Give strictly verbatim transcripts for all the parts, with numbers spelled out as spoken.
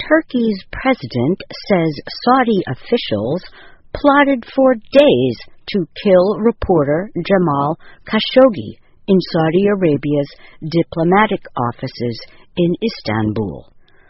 Turkey's president says Saudi officials plotted for days to kill reporter Jamal Khashoggi in Saudi Arabia's diplomatic offices in Istanbul.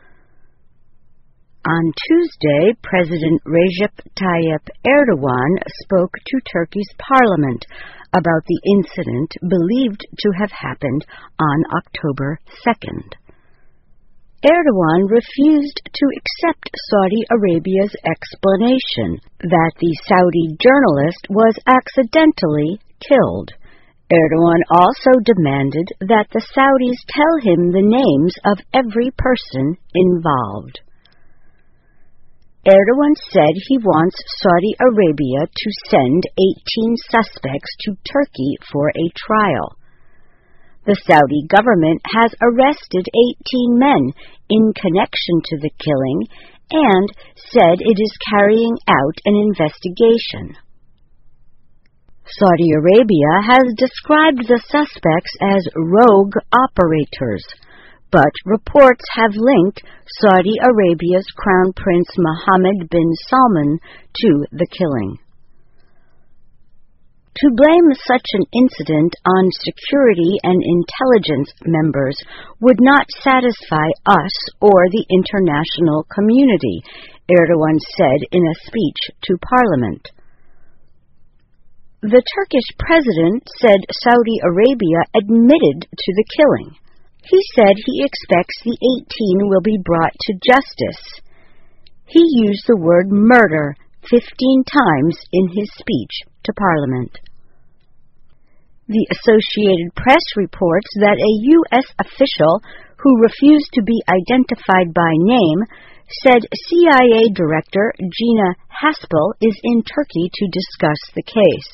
On Tuesday, President Recep Tayyip Erdogan spoke to Turkey's parliament about the incident believed to have happened on October second. Erdogan refused to accept Saudi Arabia's explanation that the Saudi journalist was accidentally killed. Erdogan also demanded that the Saudis tell him the names of every person involved. Erdogan said he wants Saudi Arabia to send eighteen suspects to Turkey for a trial. The Saudi government has arrested eighteen men in connection to the killing and said it is carrying out an investigation. Saudi Arabia has described the suspects as rogue operators, but reports have linked Saudi Arabia's Crown Prince Mohammed bin Salman to the killing. To blame such an incident on security and intelligence members would not satisfy us or the international community, Erdogan said in a speech to Parliament. The Turkish president said Saudi Arabia admitted to the killing. He said he expects the eighteen will be brought to justice. He used the word murder fifteen times in his speech to Parliament. The Associated Press reports that a U S official who refused to be identified by name said C I A Director Gina Haspel is in Turkey to discuss the case.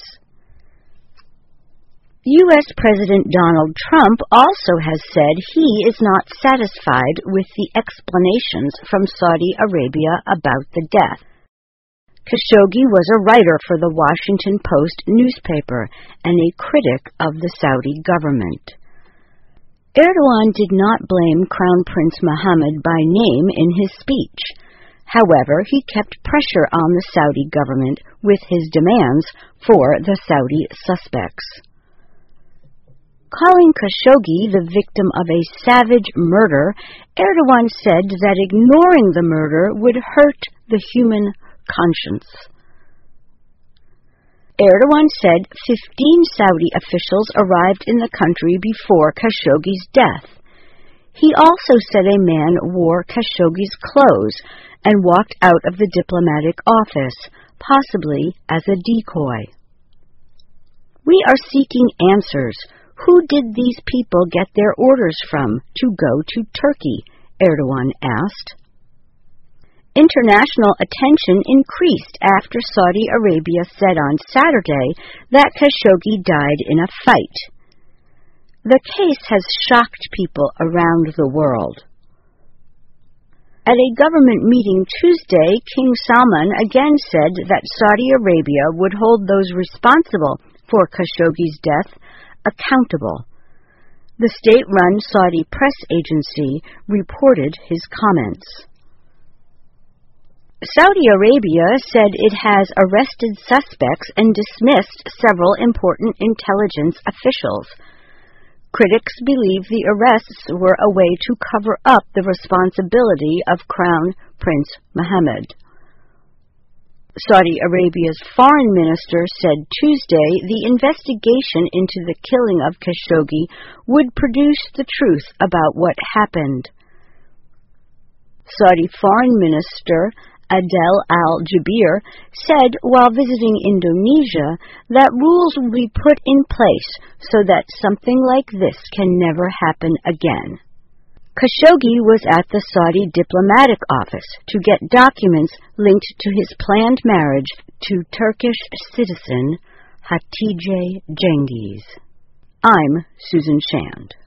U S President Donald Trump also has said he is not satisfied with the explanations from Saudi Arabia about the death. Khashoggi was a writer for the Washington Post newspaper and a critic of the Saudi government. Erdogan did not blame Crown Prince Mohammed by name in his speech. However, he kept pressure on the Saudi government with his demands for the Saudi suspects. Calling Khashoggi the victim of a savage murder, Erdogan said that ignoring the murder would hurt the human conscience. Erdogan said fifteen Saudi officials arrived in the country before Khashoggi's death. He also said a man wore Khashoggi's clothes and walked out of the diplomatic office, possibly as a decoy. We are seeking answers. Who did these people get their orders from to go to Turkey? Erdogan asked. International attention increased after Saudi Arabia said on Saturday that Khashoggi died in a fight. The case has shocked people around the world. At a government meeting Tuesday, King Salman again said that Saudi Arabia would hold those responsible for Khashoggi's death accountable. The state-run Saudi press agency reported his comments. Saudi Arabia said it has arrested suspects and dismissed several important intelligence officials. Critics believe the arrests were a way to cover up the responsibility of Crown Prince Mohammed. Saudi Arabia's foreign minister said Tuesday the investigation into the killing of Khashoggi would produce the truth about what happened. Saudi Foreign Minister Adel Al-Jubeir said while visiting Indonesia that rules will be put in place so that something like this can never happen again. Khashoggi was at the Saudi diplomatic office to get documents linked to his planned marriage to Turkish citizen Hatice Cengiz. I'm Susan Shand.